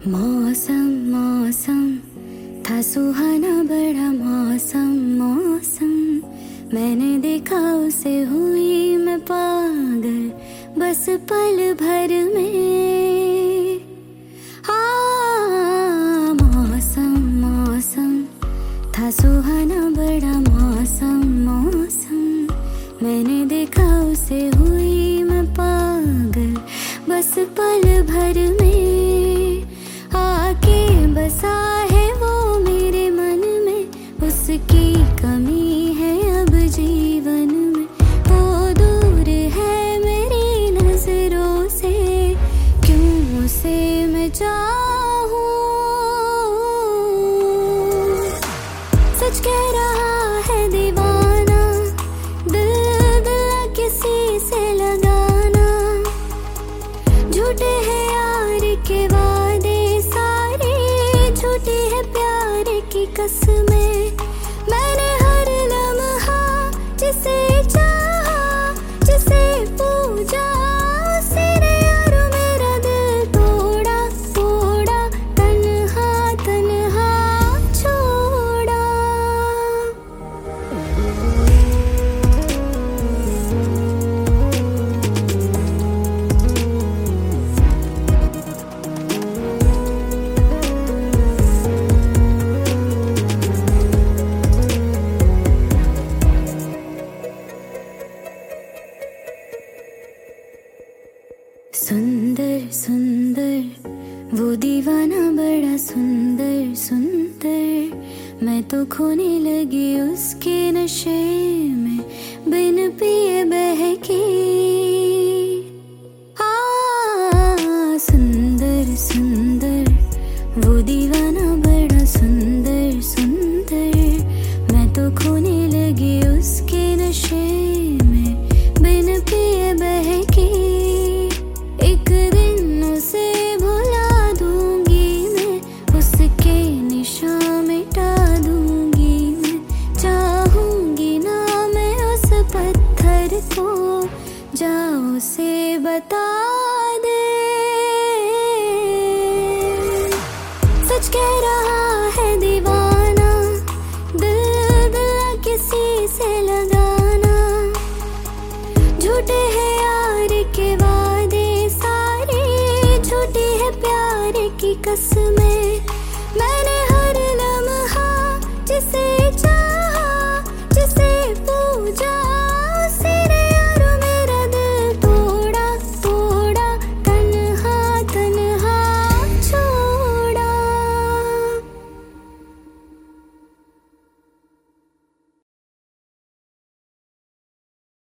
मौसम मौसम था सुहाना बड़ा मौसम मौसम, मैंने देखा उसे हुई मैं पागल बस पल भर में। हाँ मौसम मौसम था सुहाना बड़ा मौसम मौसम, मैंने देखा उसे हुई मैं पागल बस पल भर में। आके बसा है वो मेरे मन में, उसकी कमी है अब जीवन में। वो दूर है मेरी नजरों से, क्यों उसे मैं चाहूं। सच कह रहा है दीवाना, दिल दिल किसी से लगाना। झूठे हैं यार के वादे सारे, झूठी है प्यार की कसमें। मैंने हर लम्हा जिसे चाहा, जिसे पूजा, उसने यार मेरा दिल तोड़ा तोड़ा, तन्हा तन्हा छोड़ा। सुंदर सुंदर वो दीवाना बड़ा सुंदर सुंदर, मैं तो खोने लगी उसके नशे में बिन पिए बहकी। सुंदर सुंदर वो दीवाना बड़ा सुंदर सुंदर, मैं तो खोने लगी उसके नशे में बिन पिए बहकी। एक दिन उसे भुला दूंगी मैं, उसके निशान मिटा दूंगी मैं। चाहूंगी ना मैं उस पत्थर को, जाओ उसे बता दे। सच कह रहा है दीवाना, दिल दिल किसी से लगाना। झूठे हैं यार के वादे सारे, झूठी है प्यार की कसमें। मैंने